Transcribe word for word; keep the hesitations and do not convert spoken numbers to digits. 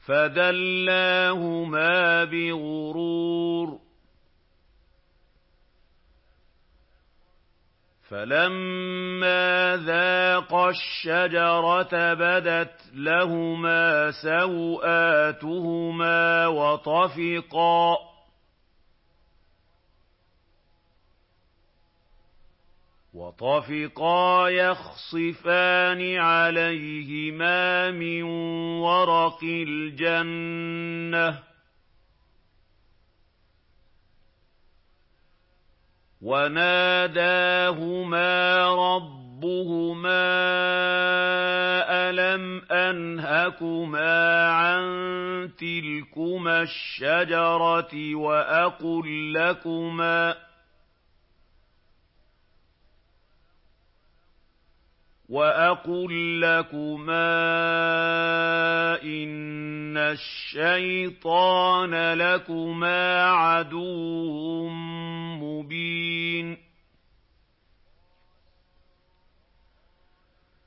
فَدَلَّاهُمَا بِغُرُورٍ ۚ فَلَمَّا ذَاقَا الشَّجَرَةَ بَدَتْ لَهُمَا سَوْآتُهُمَا وَطَفِقَا وَطَفِقَا يَخْصِفَانِ عَلَيْهِمَا مِن وَرَقِ الْجَنَّةِ ۖ وَنَادَاهُمَا رَبُّهُمَا أَلَمْ أَنْهَكُمَا عَن تِلْكُمَا الشَّجَرَةِ وَأَقُل لَّكُمَا وَأَقُل لَّكُمَا إِنَّ الشَّيْطَانَ لَكُمَا عَدُوٌّ